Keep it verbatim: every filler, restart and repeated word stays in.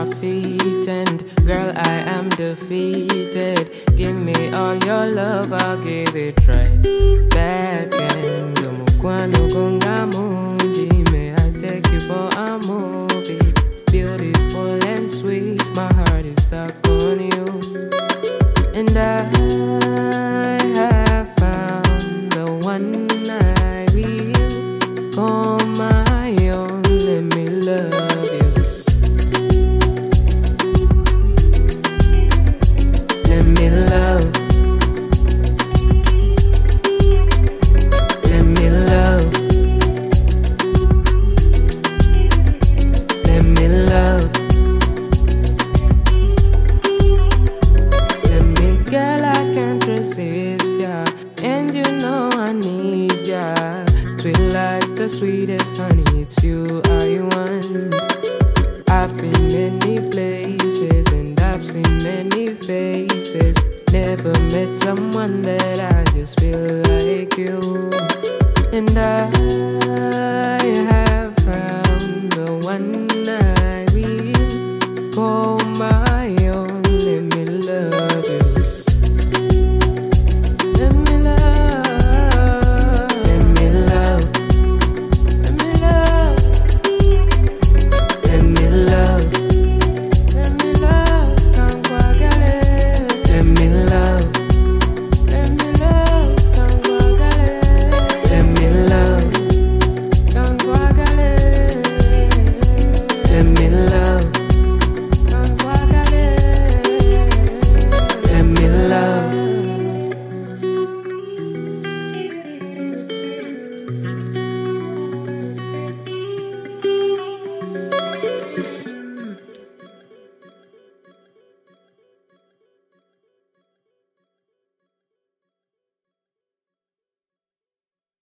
my feet, and girl, I am defeated. Give me all your love, I'll give it right back. And Mukwano gonga munji, may I take you for a movie? Beautiful and sweet, my heart is stuck on you. And I have found the one I will call my own. Let me love you. Let me love. Let me love. Let me love. Let me, girl, I can't resist ya, and you know I need ya. Sweet like the sweetest honey, it's you I want. I've been many places and I've seen many faces, never met someone that